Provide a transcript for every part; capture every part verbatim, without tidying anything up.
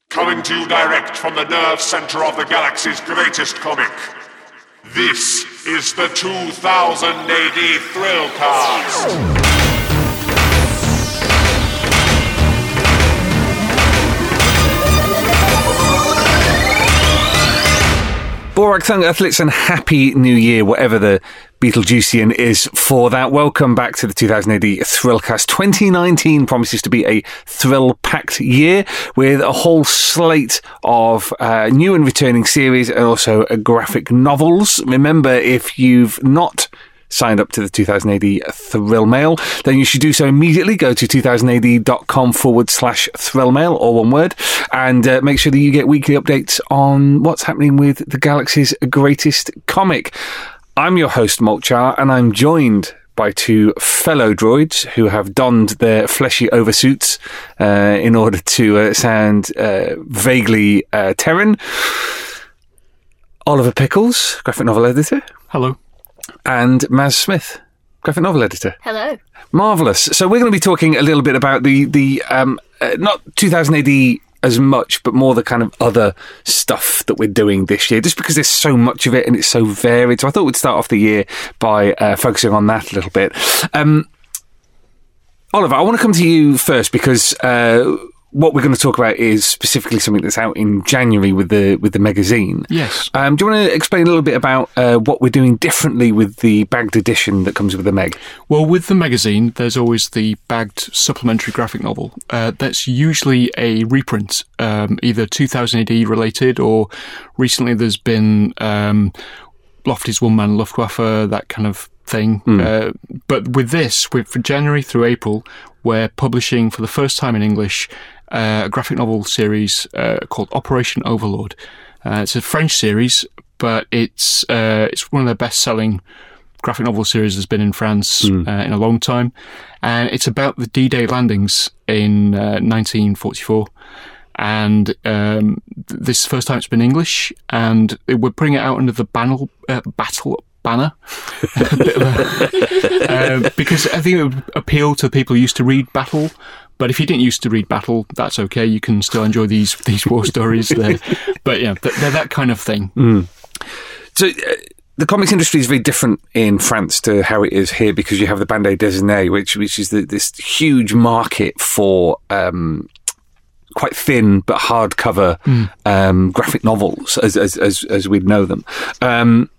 Coming to you direct from the nerve center of the galaxy's greatest comic. This is the two thousand A D Thrillcast. Borak Thung Earthlets, and Happy New Year, whatever the Beetlejuicean is for that. Welcome back to the two thousand A D Thrillcast. twenty nineteen promises to be a thrill-packed year with a whole slate of uh, new and returning series and also uh, graphic novels. Remember, if you've not signed up to the two thousand A D Thrill Mail, then you should do so immediately. Go to two thousand A D dot com forward slash Thrill Mail, all one word, and uh, make sure that you get weekly updates on what's happening with the galaxy's greatest comic. I'm your host, Molchar, and I'm joined by two fellow droids who have donned their fleshy oversuits uh, in order to uh, sound uh, vaguely uh, Terran. Oliver Pickles, graphic novel editor. Hello. And Maz Smith, graphic novel editor. Hello. Marvellous. So we're going to be talking a little bit about the, the um, uh, not two thousand A D as much, but more the kind of other stuff that we're doing this year, just because there's so much of it and it's so varied. So I thought we'd start off the year by uh, focusing on that a little bit. Um, Oliver, I want to come to you first because... Uh, what we're going to talk about is specifically something that's out in January with the with the magazine. Yes. Um, do you want to explain a little bit about uh, what we're doing differently with the bagged edition that comes with the Meg? Well, with the magazine, there's always the bagged supplementary graphic novel. Uh, that's usually a reprint, um, either two thousand A D related, or recently there's been um, Lofty's One Man Luftwaffe, that kind of thing. Mm. Uh, but with this, with, for January through April, we're publishing for the first time in English uh, a graphic novel series uh, called Operation Overlord. Uh, it's a French series, but it's uh, it's one of their best-selling graphic novel series that's been in France mm. uh, in a long time. And it's about the D-Day landings in uh, nineteen forty-four. And um, this is the first time it's been English, and it would bring it out under the Battle, uh, battle banner. a bit of a, uh, because I think it would appeal to people who used to read Battle. But if you didn't used to read Battle, that's okay. You can still enjoy these these war stories. There. But yeah, they're that kind of thing. Mm. So uh, the comics industry is very different in France to how it is here, because you have the Bande Dessinée, which which is the, this huge market for um, quite thin but hardcover mm. um, graphic novels, as as as, as we'd know them. Um,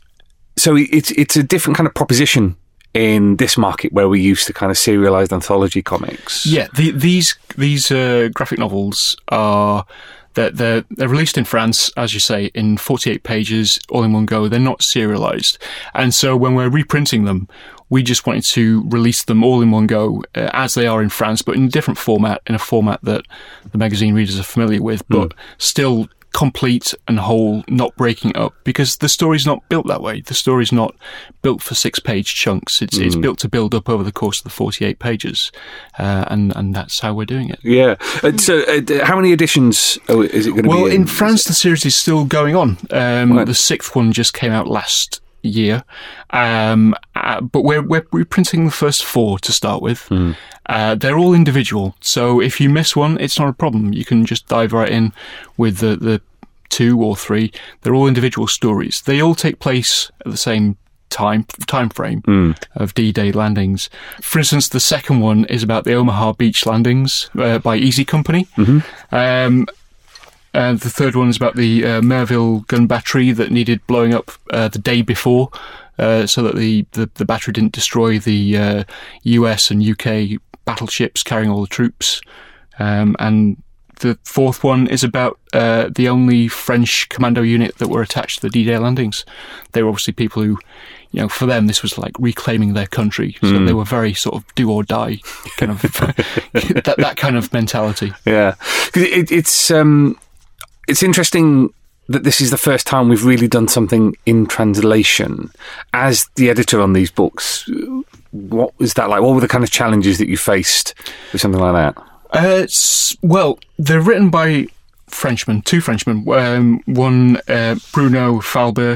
so it's it's a different kind of proposition in this market where we're used to kind of serialized anthology comics. Yeah, the, these these uh, graphic novels are they're, they're they're released in France, as you say, in forty-eight pages, all in one go. They're not serialized, and so when we're reprinting them, we just wanted to release them all in one go uh, as they are in France, but in a different format, in a format that the magazine readers are familiar with, but mm. still complete and whole, not breaking it up, because the story's not built that way. The story's not built for six-page chunks. It's mm. it's built to build up over the course of the forty-eight pages, uh, and and that's how we're doing it. Yeah. Uh, so, uh, how many editions is it going to well, be? Well, in France, the series is still going on. Um, right. The sixth one just came out last year, um, uh, but we're we're reprinting the first four to start with. Mm. Uh, they're all individual, so if you miss one, it's not a problem. You can just dive right in with the, the two or three. They're all individual stories. They all take place at the same time time frame mm. of D-Day landings. For instance, the second one is about the Omaha Beach landings uh, by Easy Company. Mm-hmm. Um, and the third one is about the uh, Merville gun battery that needed blowing up uh, the day before, uh, so that the, the, the battery didn't destroy the uh, U S and U K battleships carrying all the troops. Um, and the fourth one is about uh, the only French commando unit that were attached to the D-Day landings. They were obviously people who, you know, for them this was like reclaiming their country. So mm. they were very sort of do or die kind of that that kind of mentality. Yeah, it, it's um, it's interesting that this is the first time we've really done something in translation. As the editor on these books, what was that like? What were the kind of challenges that you faced with something like that? Uh, it's, well, they're written by Frenchmen, two Frenchmen. Um, one, uh, Bruno Falbert,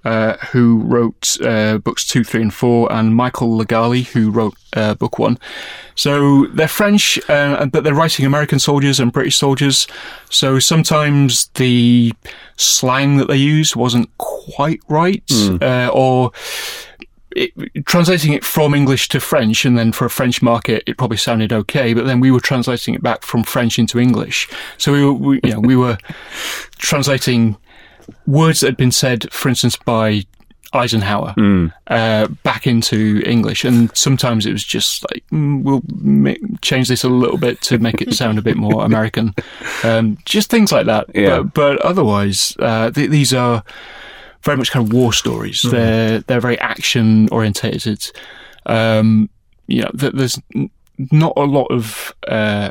uh, who wrote uh, books two, three, and four, and Michael Legali, who wrote uh, book one. So they're French, uh, but they're writing American soldiers and British soldiers. So sometimes the slang that they use wasn't quite right, mm. uh, or it, translating it from English to French, and then for a French market, it probably sounded okay. But then we were translating it back from French into English. So we were, we, you know, we were translating words that had been said, for instance, by Eisenhower, mm. uh, back into English, and sometimes it was just like mm, we'll make, change this a little bit to make it sound a bit more American, um, just things like that. Yeah. But, but otherwise, uh, th- these are very much kind of war stories. Mm. They're they're very action orientated. Um, you know, th- there's n- not a lot of Uh,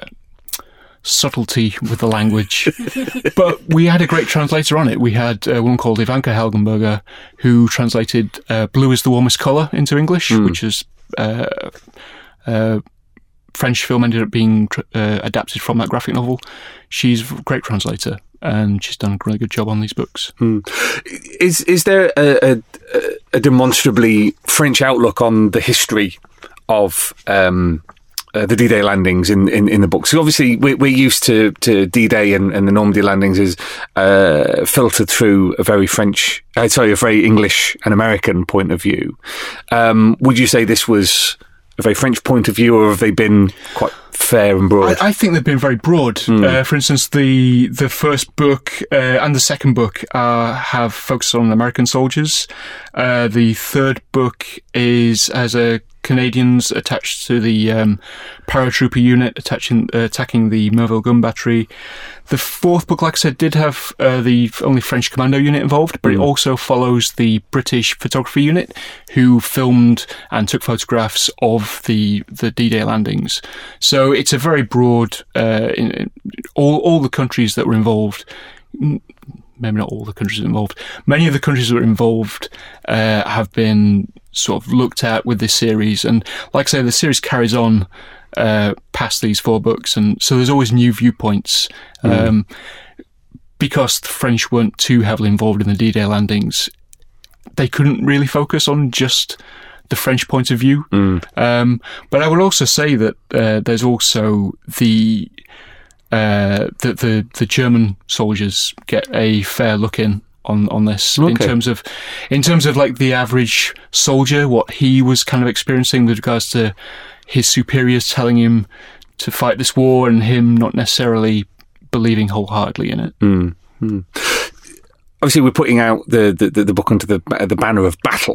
subtlety with the language, but we had a great translator on it. We had a woman called Ivanka Helgenberger who translated uh, Blue is the Warmest Colour into English, mm. which is uh, uh, French film ended up being uh, adapted from that graphic novel. She's a great translator, and she's done a really good job on these books. Mm. Is is there a, a, a demonstrably French outlook on the history of um Uh, the D-Day landings in, in, in the book? So obviously we're, we're used to, to D-Day and, and the Normandy landings is uh, filtered through a very French, uh, sorry, a very English and American point of view. Um, would you say this was a very French point of view, or have they been quite fair and broad? I, I think they've been very broad. Mm. Uh, for instance, the the first book uh, and the second book uh, have focused on American soldiers. Uh, the third book is as a Canadians attached to the um, paratrooper unit attaching, uh, attacking the Merville gun battery. The fourth book, like I said, did have uh, the only French commando unit involved, but mm. it also follows the British photography unit who filmed and took photographs of the, the D-Day landings. So it's a very broad, uh, in, in all, all the countries that were involved, maybe not all the countries involved, many of the countries that were involved uh, have been sort of looked at with this series. And like I say, the series carries on uh, past these four books, and so there's always new viewpoints. Mm. Um, because the French weren't too heavily involved in the D-Day landings, they couldn't really focus on just the French point of view. Mm. Um, but I would also say that uh, there's also the Uh, the, the the German soldiers get a fair look in on on this okay. in terms of in terms of like the average soldier, what he was kind of experiencing with regards to his superiors telling him to fight this war, and him not necessarily believing wholeheartedly in it. Mm. Mm. Obviously, we're putting out the, the the book under the the banner of battle.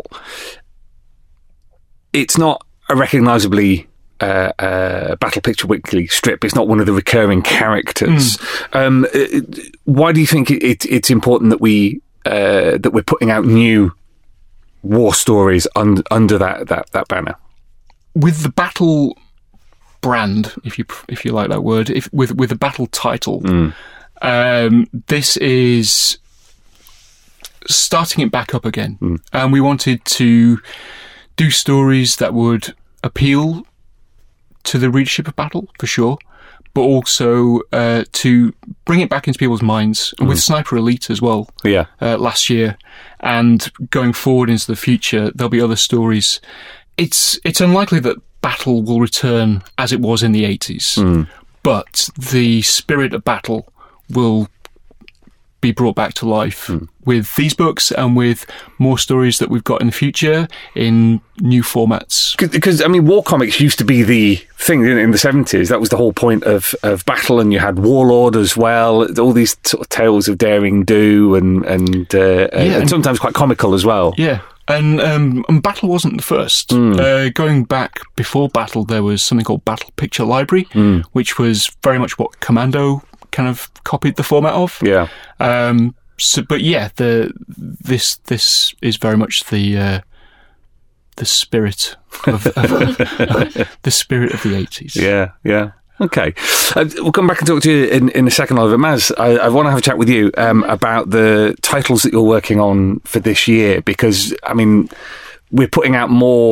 It's not a recognisably Uh, uh, Battle Picture Weekly strip. It's not one of the recurring characters. Mm. Um, why do you think it, it, it's important that we uh, that we're putting out new war stories un- under that, that that banner? With the battle brand, if you if you like that word, if with with the battle title, mm. um, this is starting it back up again, mm. and we wanted to do stories that would appeal to the readership of Battle, for sure, but also uh, to bring it back into people's minds, and mm. with Sniper Elite as well, yeah, uh, last year, and going forward into the future, there'll be other stories. It's it's unlikely that Battle will return as it was in the eighties, mm. but the spirit of Battle will be brought back to life mm. with these books and with more stories that we've got in the future in new formats. Because, I mean, war comics used to be the thing in the seventies. That was the whole point of, of Battle, and you had Warlord as well. All these sort of tales of daring do and and, uh, yeah, and, and sometimes quite comical as well. Yeah. And, um, and Battle wasn't the first. Mm. Uh, going back before Battle, there was something called Battle Picture Library, mm. which was very much what Commando kind of copied the format of. Yeah. Um, so, but yeah, the this this is very much the uh, the spirit of, of uh, the spirit of the eighties. Yeah, yeah. Okay, uh, we'll come back and talk to you in, in a second, Oliver. Maz, I, I want to have a chat with you um, about the titles that you're working on for this year, because I mean, we're putting out more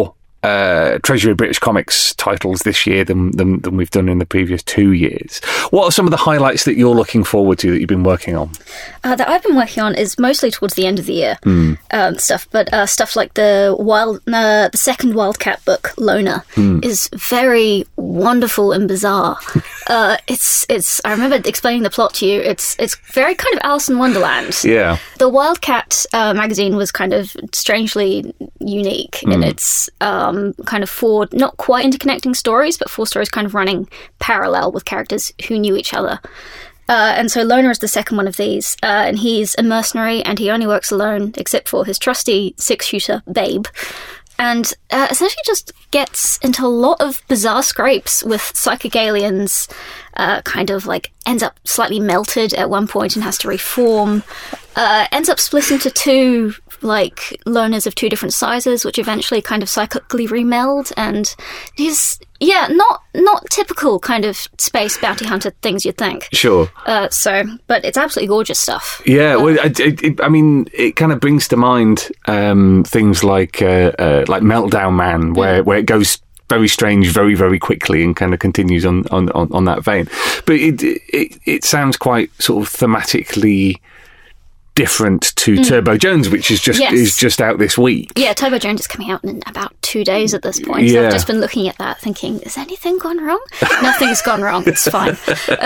uh, Treasury of British Comics titles this year than, than than we've done in the previous two years. What are some of the highlights that you're looking forward to that you've been working on? Uh, that I've been working on is mostly towards the end of the year mm. um, stuff, but uh, stuff like the wild, uh, the second Wildcat book, Loner, mm. is very wonderful and bizarre. uh, it's it's. I remember explaining the plot to you. It's it's very kind of Alice in Wonderland. Yeah. The Wildcat uh, magazine was kind of strangely unique mm. in its um, kind of four, not quite interconnecting stories, but four stories kind of running parallel with characters who knew each other. Uh, and so Loner is the second one of these, uh, and he's a mercenary, and he only works alone, except for his trusty six-shooter, Babe. And uh, essentially just gets into a lot of bizarre scrapes with psychic aliens, uh, kind of like ends up slightly melted at one point and has to reform, uh, ends up split into two, like, loners of two different sizes, which eventually kind of psychically remeld, and he's, yeah, not not typical kind of space bounty hunter things you'd think. Sure. Uh, so, but it's absolutely gorgeous stuff. Yeah, uh, well, it, it, I mean, it kind of brings to mind um, things like uh, uh, like Meltdown Man, where, where it goes very strange very, very quickly and kind of continues on, on, on, on that vein. But it, it it sounds quite sort of thematically different to mm. Turbo Jones, which is just yes. is just out this week. Yeah, Turbo Jones is coming out in about two days at this point. So yeah. I've just been looking at that thinking, has anything gone wrong? Nothing's gone wrong. It's fine.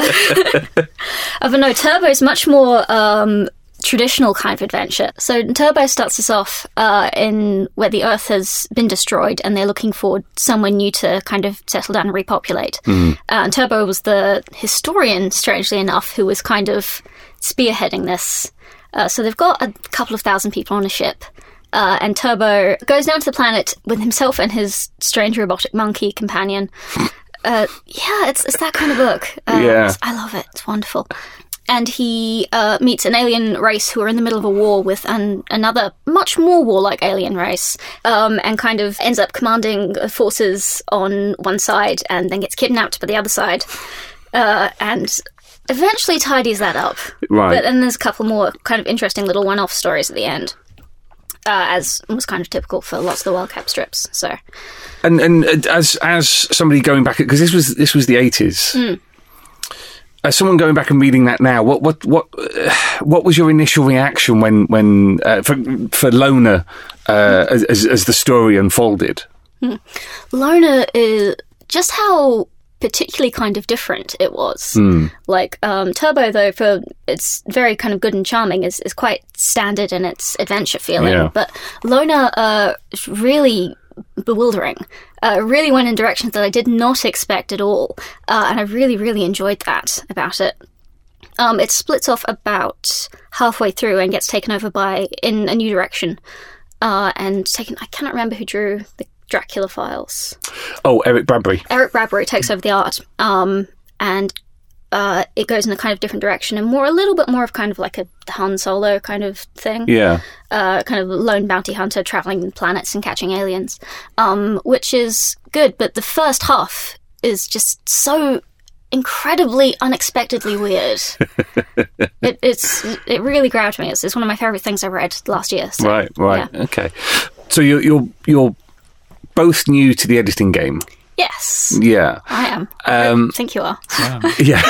uh, but no, Turbo's much more um, traditional kind of adventure. So Turbo starts us off uh, in where the Earth has been destroyed and they're looking for somewhere new to kind of settle down and repopulate. Mm. Uh, and Turbo was the historian, strangely enough, who was kind of spearheading this. Uh, so they've got a couple of thousand people on a ship, uh, and Turbo goes down to the planet with himself and his strange robotic monkey companion. Uh, yeah, it's it's that kind of book. Uh, yeah. I love it. It's wonderful. And he uh, meets an alien race who are in the middle of a war with an, another much more warlike alien race, um, and kind of ends up commanding forces on one side and then gets kidnapped by the other side. Uh, and... eventually tidies that up. Right. But then there's a couple more kind of interesting little one-off stories at the end, uh, as was kind of typical for lots of the Wildcat strips. So, and and as as somebody going back, because this was this was the eighties. Mm. As someone going back and reading that now, what what what uh, what was your initial reaction when when uh, for for Loner uh, mm. as as the story unfolded? Mm. Loner is just how particularly kind of different it was. Mm. Like, um, Turbo, though, for it's very kind of good and charming, is, is quite standard in its adventure feeling. Yeah. But Loner uh, is really bewildering. Uh, really went in directions that I did not expect at all. Uh, and I really, really enjoyed that about it. Um, it splits off about halfway through and gets taken over by, in a new direction. Uh, and taken, I cannot remember who drew the Dracula Files. Oh, Eric Bradbury. Eric Bradbury takes over the art, um, and uh, it goes in a kind of different direction and more, a little bit more of kind of like a Han Solo kind of thing. Yeah. Uh, kind of lone bounty hunter traveling planets and catching aliens, um, which is good. But the first half is just so incredibly unexpectedly weird. it, it's it really grabbed me. It's, it's one of my favorite things I read last year. So, right. Right. Yeah. Okay. So you're you're you're both new to the editing game. Yes. Yeah. I am. Um, I think you are. Yeah. Yeah.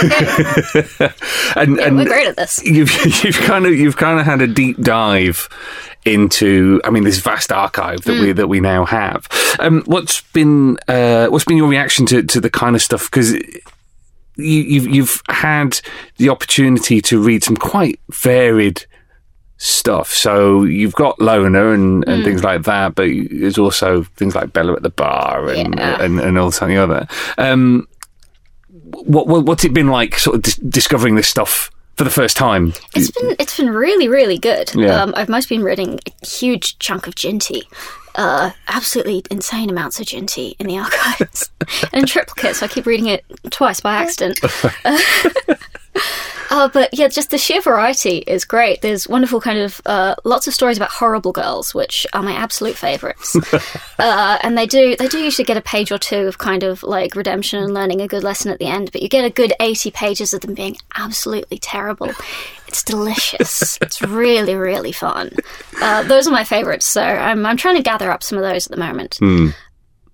and, yeah, and we're great at this. You've you've kind of you've kind of had a deep dive into, I mean, this vast archive that mm. we that we now have. Um, what's been uh, what's been your reaction to, to the kind of stuff? Because you, you've you've had the opportunity to read some quite varied stuff. So you've got Loner and, and mm. things like that, but there's also things like Bella at the Bar and yeah. and, and all something other. Um, what, what what's it been like, sort of dis- discovering this stuff for the first time? It's been it's been really really good. Yeah. Um, I've mostly been reading a huge chunk of Ginty. Uh, absolutely insane amounts of Ginty in the archives and in triplicate, so I keep reading it twice by accident. uh, uh, but yeah, just the sheer variety is great. There's wonderful kind of uh, lots of stories about horrible girls, which are my absolute favourites. uh, and they do they do usually get a page or two of kind of like redemption and learning a good lesson at the end, but you get a good eighty pages of them being absolutely terrible. It's delicious. It's really, really fun. Uh, those are my favourites, so I'm I'm trying to gather up some of those at the moment. Mm.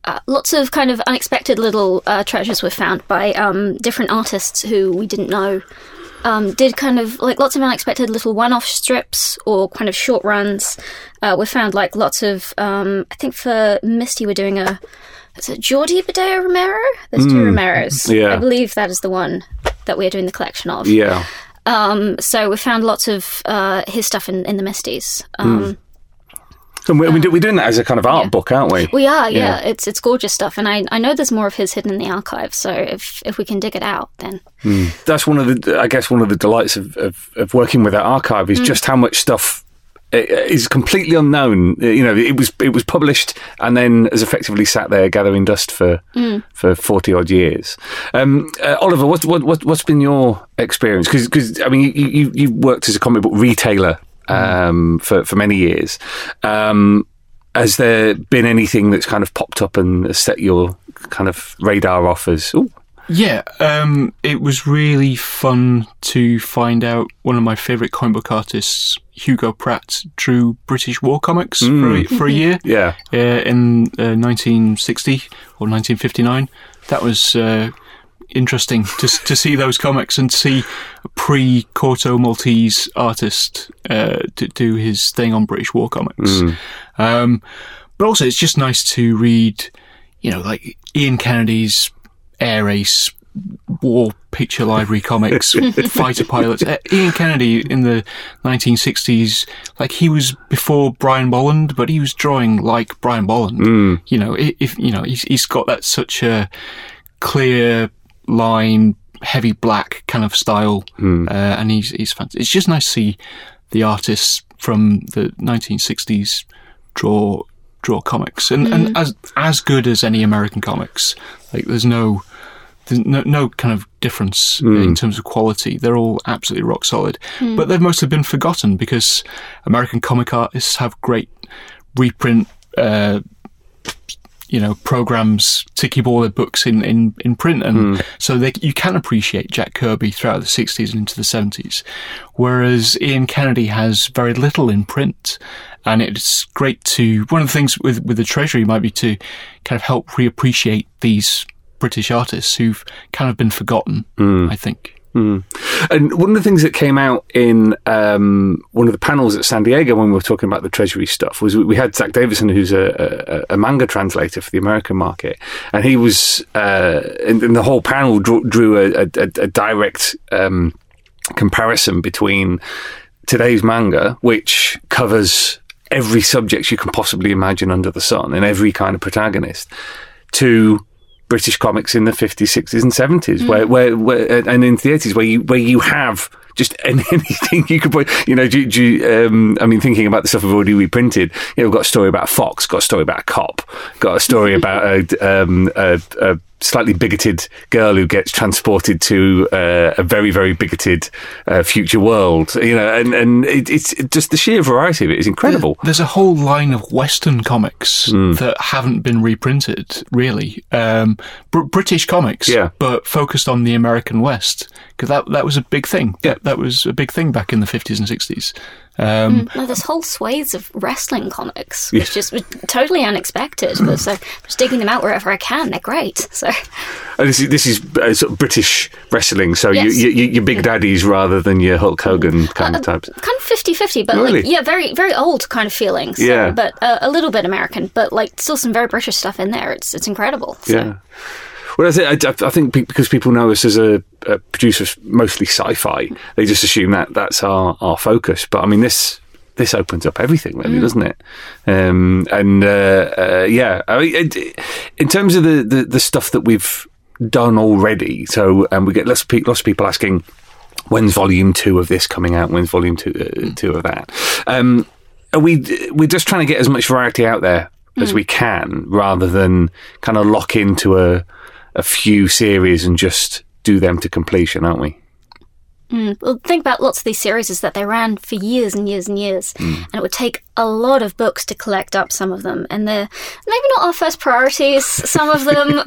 uh, lots of kind of unexpected little uh, treasures were found by um, different artists who we didn't know. Um, did kind of like lots of unexpected little one-off strips or kind of short runs. Uh, we found like lots of. Um, I think for Misty, we're doing a. Is it Jordi Badea Romero? There's two mm, Romeros. Yeah. I believe that is the one that we're doing the collection of. Yeah. Um, so we found lots of uh, his stuff in, in the Misties. Um, mm. And we're, we're doing that as a kind of art yeah. book, aren't we? We are, yeah. yeah. It's it's gorgeous stuff, and I I know there's more of his hidden in the archive. So if if we can dig it out, then mm. that's one of the I guess one of the delights of of, of working with that archive is mm. just how much stuff is completely unknown. You know, it was it was published and then has effectively sat there gathering dust for mm. for forty odd years. Um, uh, Oliver, what what what what's been your experience? Because because I mean, you you you worked as a comic book retailer. Um, for, for many years. Um, has there been anything that's kind of popped up and set your kind of radar off as, ooh? Yeah, um, it was really fun to find out one of my favourite comic book artists, Hugo Pratt, drew British war comics mm. for, a, for a year yeah. uh, in uh, nineteen sixty or nineteen fifty-nine. That was... Uh, interesting to to see those comics and see a pre-Corto Maltese artist uh, to do his thing on British war comics. Mm. Um, but also, it's just nice to read, you know, like Ian Kennedy's Air Ace war picture library comics, fighter pilots. Uh, Ian Kennedy in the nineteen sixties, like he was before Brian Bolland, but he was drawing like Brian Bolland. Mm. You know, if you know, he's, he's got that such a clear line, heavy black kind of style, mm. uh, and he's he's fantastic. It's just nice to see the artists from the nineteen sixties draw draw comics, and, mm. and as as good as any American comics. Like there's no there's no, no kind of difference mm. in terms of quality. They're all absolutely rock solid, mm. but they've mostly been forgotten because American comic artists have great reprint. Uh, you know, programs to keep all their books in, in, in print. And mm. so they, you can appreciate Jack Kirby throughout the sixties and into the seventies. Whereas Ian Kennedy has very little in print. And it's great to, one of the things with, with the Treasury might be to kind of help reappreciate these British artists who've kind of been forgotten, mm. I think. Mm. And one of the things that came out in um, one of the panels at San Diego when we were talking about the Treasury stuff was we, we had Zach Davison, who's a, a, a manga translator for the American market, and he was, uh, and, and the whole panel drew, drew a, a, a direct um, comparison between today's manga, which covers every subject you can possibly imagine under the sun and every kind of protagonist, to British comics in the fifties, sixties and seventies, mm. where, where, where, and into the eighties, where you, where you have just anything you could put, you know, do, do, um, I mean, thinking about the stuff we've already reprinted, you know, we've got a story about a fox, got a story about a cop, got a story about a, um, a, a slightly bigoted girl who gets transported to uh, a very, very bigoted uh, future world, you know, and, and it, it's it just the sheer variety of it is incredible. There's a whole line of Western comics mm. that haven't been reprinted, really. Um, Br- British comics, yeah. but focused on the American West, because that, that was a big thing. Yeah. That, that was a big thing back in the fifties and sixties. Um, mm, no, there's whole swathes of wrestling comics, which yeah. is totally unexpected. But so I'm just digging them out wherever I can. They're great. So oh, this is this is uh, sort of British wrestling. So yes. you, you, your big daddies rather than your Hulk Hogan kind uh, of types. Kind of fifty-fifty, but really? like, yeah, very very old kind of feelings. So, yeah, but uh, a little bit American, but like still some very British stuff in there. It's it's incredible. So. Yeah. Well, I, I, I think because people know us as a, a producer of mostly sci-fi, they just assume that that's our, our focus. But I mean, this this opens up everything, really, mm. doesn't it? Um, and uh, uh, yeah, I mean, it, in terms of the, the, the stuff that we've done already, so and we get lots of, pe- lots of people asking, when's volume two of this coming out? When's volume two, uh, two of that? Um, are we we're just trying to get as much variety out there mm. as we can, rather than kind of lock into a a few series and just do them to completion, aren't we? Mm. Well, think about lots of these series is that they ran for years and years and years, mm. and it would take a lot of books to collect up some of them, and they're maybe not our first priorities. Some of them,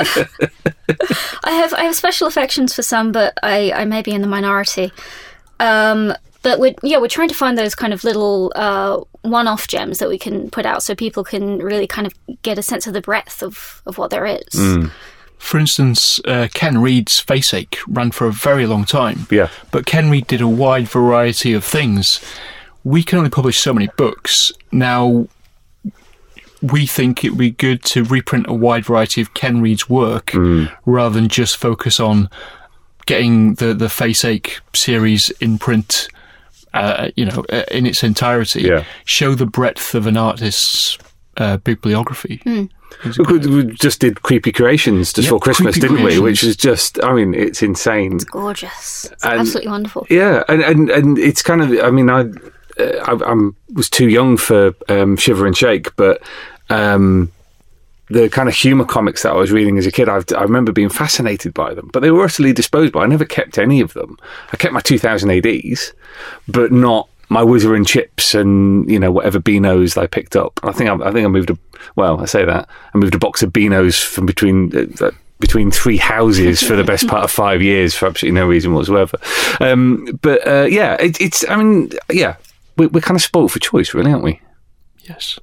I have I have special affections for some, but I, I may be in the minority. Um, but we're yeah we're trying to find those kind of little uh, one-off gems that we can put out so people can really kind of get a sense of the breadth of, of what there is. Mm. For instance, uh, Ken Reid's Faceache ran for a very long time. Yeah. But Ken Reid did a wide variety of things. We can only publish so many books. Now, we think it would be good to reprint a wide variety of Ken Reid's work mm. rather than just focus on getting the, the Faceache series in print, uh, you know, in its entirety. Yeah. Show the breadth of an artist's uh, bibliography. Mm. We, we just did Creepy Creations just Yep, for Christmas, Creepy didn't Creations. we? Which is just, I mean, it's insane. It's gorgeous. It's And- absolutely wonderful. Yeah, and, and, and it's kind of, I mean, I, uh, I I'm, was too young for um, Shiver and Shake, but um, the kind of humour comics that I was reading as a kid, I've, I remember being fascinated by them, but they were utterly disposed by. I never kept any of them. I kept my two thousand A Ds, but not my Whizzer and Chips and, you know, whatever Beanos I picked up. I think I, I think I moved a, well, I say that, I moved a box of Beanos from between, uh, between three houses for the best part of five years for absolutely no reason whatsoever. Um, but, uh, yeah, it, it's, I mean, yeah, we, we're kind of spoiled for choice, really, aren't we? Yes.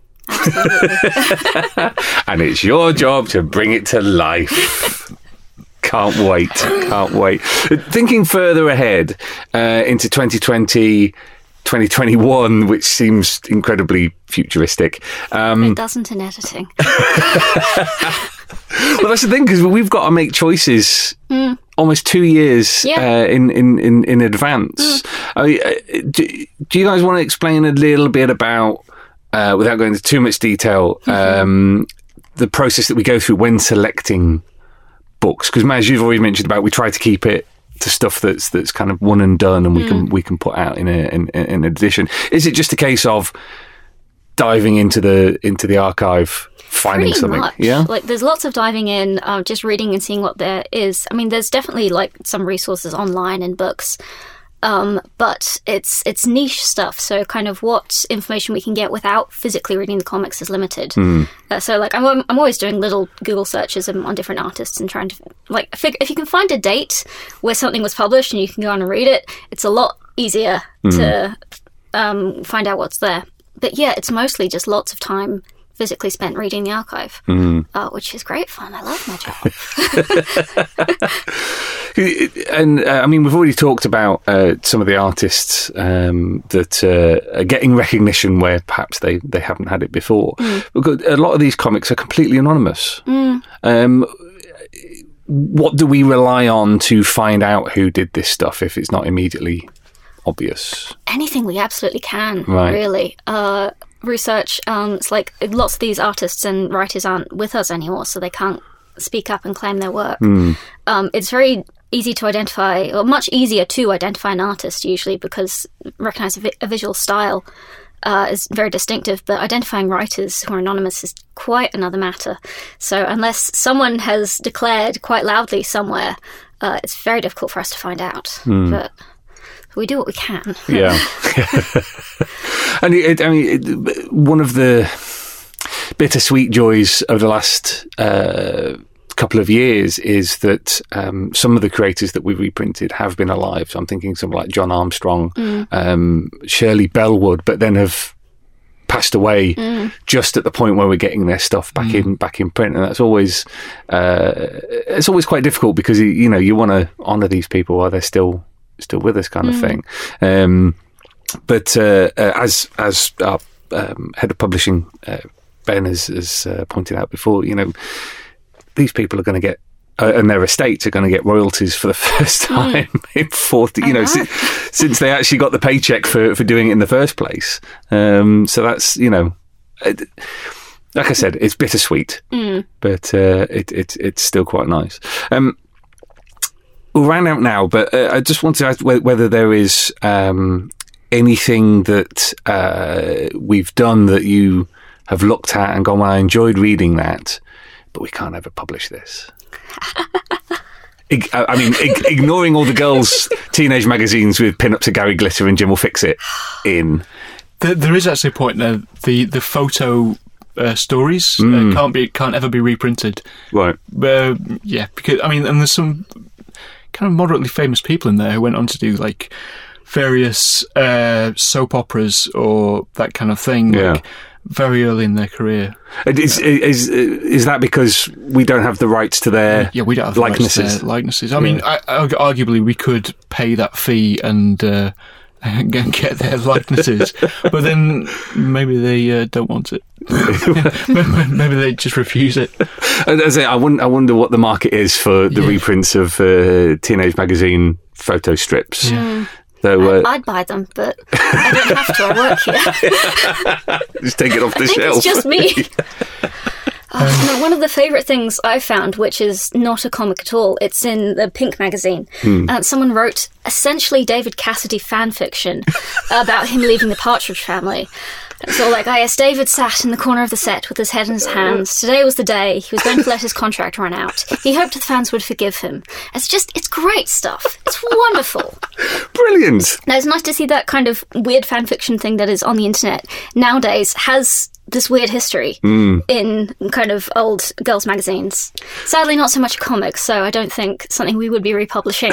And it's your job to bring it to life. Can't wait. Can't wait. Thinking further ahead uh, into twenty twenty, twenty twenty-one, which seems incredibly futuristic. Um, It doesn't in editing. well, that's the thing, because we've got to make choices mm. almost two years Yeah. uh, in, in, in, in advance. Mm. I mean, uh, do, do you guys want to explain a little bit about, uh, without going into too much detail, mm-hmm. um, the process that we go through when selecting books? Because Maz, you've already mentioned about we try to keep it to stuff that's that's kind of one and done, and we mm. can we can put out in a in, in an edition. Is it just a case of diving into the into the archive, finding Pretty something? much. Yeah, Like there's lots of diving in, uh, just reading and seeing what there is. I mean, there's definitely like some resources online and books. Um, but it's it's niche stuff, so kind of what information we can get without physically reading the comics is limited. Mm. Uh, so like I'm I'm always doing little Google searches on on different artists and trying to like fig- if you can find a date where something was published and you can go on and read it, it's a lot easier mm. to um, find out what's there. But yeah, it's mostly just lots of time physically spent reading the archive, mm. uh, which is great fun. I love my job. And uh, I mean, we've already talked about uh, some of the artists um, that uh, are getting recognition where perhaps they, they haven't had it before. Mm. Because a lot of these comics are completely anonymous. Mm. Um, what do we rely on to find out who did this stuff if it's not immediately obvious? Anything we absolutely can, right. really. Uh, research, um, it's like lots of these artists and writers aren't with us anymore, so they can't speak up and claim their work. Mm. Um, it's very easy to identify, or much easier to identify an artist usually, because recognize a, vi- a visual style uh, is very distinctive, but identifying writers who are anonymous is quite another matter. So unless someone has declared quite loudly somewhere, uh, it's very difficult for us to find out. Mm. But we do what we can. Yeah. And it, I mean, it, one of the bittersweet joys of the last uh, couple of years is that um, some of the creators that we reprinted have been alive. So I'm thinking someone like John Armstrong, mm. um, Shirley Bellwood, but then have passed away mm. just at the point where we're getting their stuff back mm. in back in print, and that's always uh, it's always quite difficult because you know you want to honour these people while they're still still with us, kind mm. of thing. Um, but uh, uh, as as our um, head of publishing, uh, Ben has, has uh, pointed out before, you know, these people are going to get, uh, and their estates are going to get royalties for the first time mm. in forty, you know, since, since they actually got the paycheck for, for doing it in the first place. Um, so that's, you know, it, like I said, it's bittersweet, mm. but uh, it, it, it's still quite nice. Um, we'll round out now, but uh, I just want to ask whether there is um, anything that uh, we've done that you have looked at and gone, well, I enjoyed reading that, but we can't ever publish this. I mean, ignoring all the girls' teenage magazines with pin-ups of Gary Glitter and Jim Will Fix It in. There, there is actually a point there. The the photo uh, stories mm. uh, can't be can't ever be reprinted. Right. Uh, yeah, because I mean, and there's some kind of moderately famous people in there who went on to do like various uh, soap operas or that kind of thing. Yeah. Like, very early in their career. Is, is is that because we don't have the rights to their yeah, we don't have likenesses? Rights to their likenesses. I mean, I, I, arguably we could pay that fee and uh, and get their likenesses, but then maybe they uh, don't want it. Maybe they just refuse it. As I, I wonder, I wonder what the market is for the yeah. reprints of uh, Teenage Magazine photo strips. Yeah. So, uh, I'd buy them, but I don't have to. I work here. Just take it off the I think shelf. It's just me. Oh, no, one of the favourite things I found, which is not a comic at all, it's in the Pink magazine. Hmm. Uh, someone wrote essentially David Cassidy fan fiction about him leaving the Partridge Family. So, like, I yes, David sat in the corner of the set with his head in his hands. Today was the day. He was going to let his contract run out. He hoped the fans would forgive him. It's just, it's great stuff. It's wonderful. Brilliant. Now, it's nice to see that kind of weird fan fiction thing that is on the internet nowadays has this weird history mm. in kind of old girls' magazines. Sadly, not so much comics, so I don't think something we would be republishing.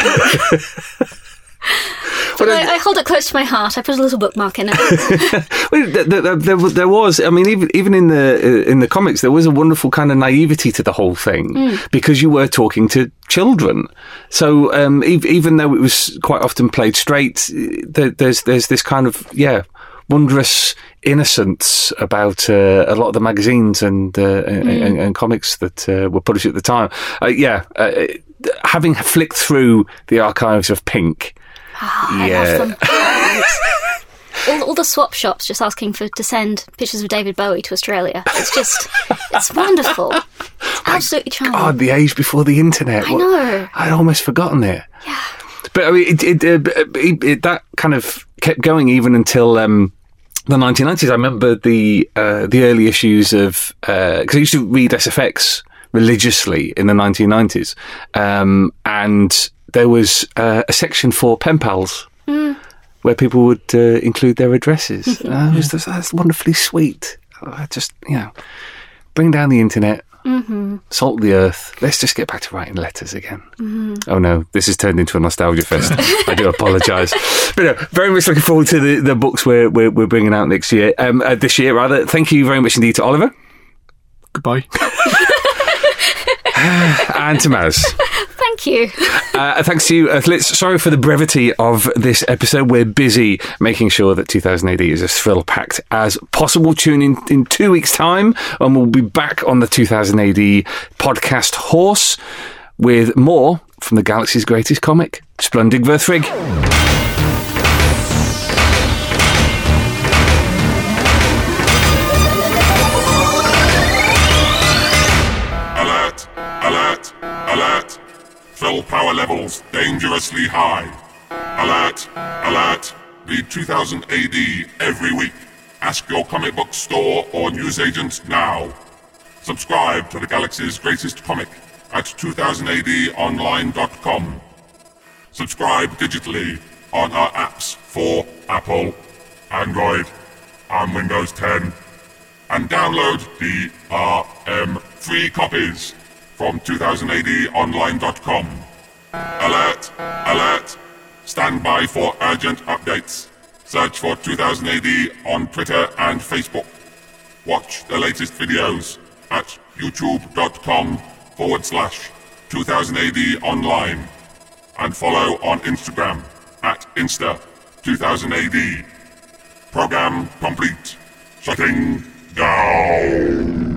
But well, I, I hold it close to my heart. I put a little bookmark in it. Well, there, there, there, there was, I mean, even even in the in the comics, there was a wonderful kind of naivety to the whole thing mm. because you were talking to children. So um, even though it was quite often played straight, there, there's there's this kind of yeah wondrous innocence about uh, a lot of the magazines and uh, mm. and, and comics that uh, were published at the time. Uh, yeah, uh, having flicked through the archives of Pink. Oh, yeah. I love them. all, all the swap shops just asking for to send pictures of David Bowie to Australia. It's just, it's wonderful. It's absolutely charming. God, the age before the internet. I know. I'd almost forgotten it. Yeah. But I mean, it, it, it, it, it, that kind of kept going even until um, the nineteen nineties. I remember the uh, the early issues of because uh, I used to read S F X religiously in the nineteen nineties, um, and there was uh, a section for pen pals mm. where people would uh, include their addresses. uh, was, that's wonderfully sweet. I just, you know, bring down the internet, mm-hmm. salt the earth. Let's just get back to writing letters again. Mm-hmm. Oh no, this has turned into a nostalgia fest. I do apologise. But no, very much looking forward to the, the books we're, we're we're bringing out next year. Um, uh, this year, rather. Thank you very much indeed to Oliver. Goodbye. And to Maz. Thank you. Uh, thanks to you, Earthlets. Sorry for the brevity of this episode. We're busy making sure that two thousand A D is as thrill-packed as possible. Tune in in two weeks' time, and we'll be back on the two thousand A D podcast horse with more from the galaxy's greatest comic, Splundig Verthrig. Alert! Alert! Alert! Thrill power levels dangerously high. Alert! Alert! Read two thousand A D every week. Ask your comic book store or newsagent now. Subscribe to the galaxy's greatest comic at two thousand A D online dot com. Subscribe digitally on our apps for Apple, Android, and Windows ten. And download D R M free copies from two thousand A D online dot com. Alert! Alert! Stand by for urgent updates. Search for two thousand A D on Twitter and Facebook. Watch the latest videos at youtube.com forward slash 2000AD online. And follow on Instagram at Insta two thousand A D. Program complete. Shutting down.